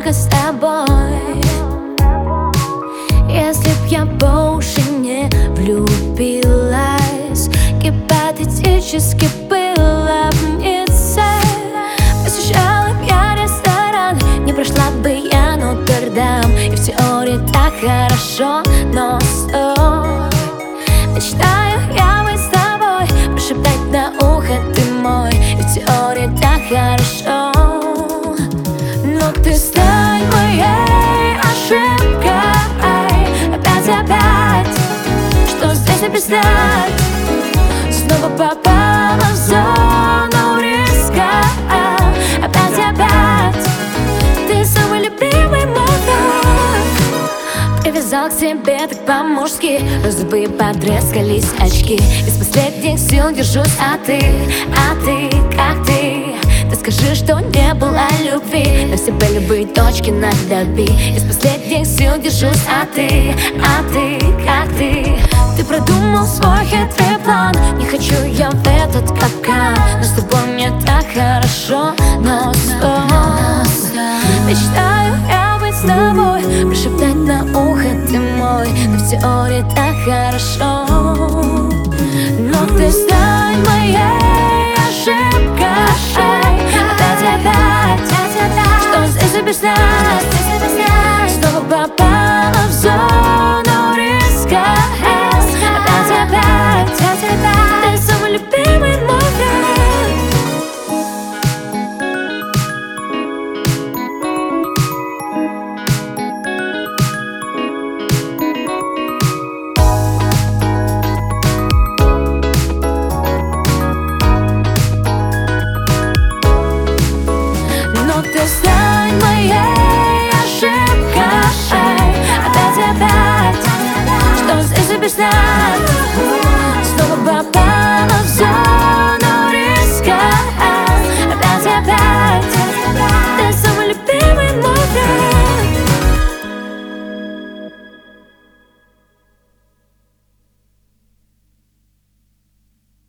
только с тобой. Если б я больше не влюбилась, гипотетически была б не цель. Посещала б я ресторан, не прошла бы я Нотр-Дам. И в теории так хорошо, но стой. Мечтаю я быть с тобой, прошептать на ухо ты мой. И в теории так хорошо, но ты стань моей ошибкой. Опять, что здесь написать? Снова попала в зону риска. Опять, ты самый любимый мой враг. Привязал к себе так по-мужски, зубы потрескались очки. Из последних сил держусь, а ты, как ты? Ты скажи, что не было любви, на все любые точки надо бить. Из последних сил держусь, а ты, как ты? Ты продумал свой хитрый план, не хочу я в этот капкан. Но с тобой мне так хорошо, но стой. Мечтаю я быть с тобой, прошептать на ухо ты мой. Но в теории так хорошо, но ты стань моей ошибкой. Опять, что здесь объяснять? Снова попала в зону риска. Опять, ты самый любимый мой враг. Но ты стань моей ошибкой. Опять, что здесь объяснять?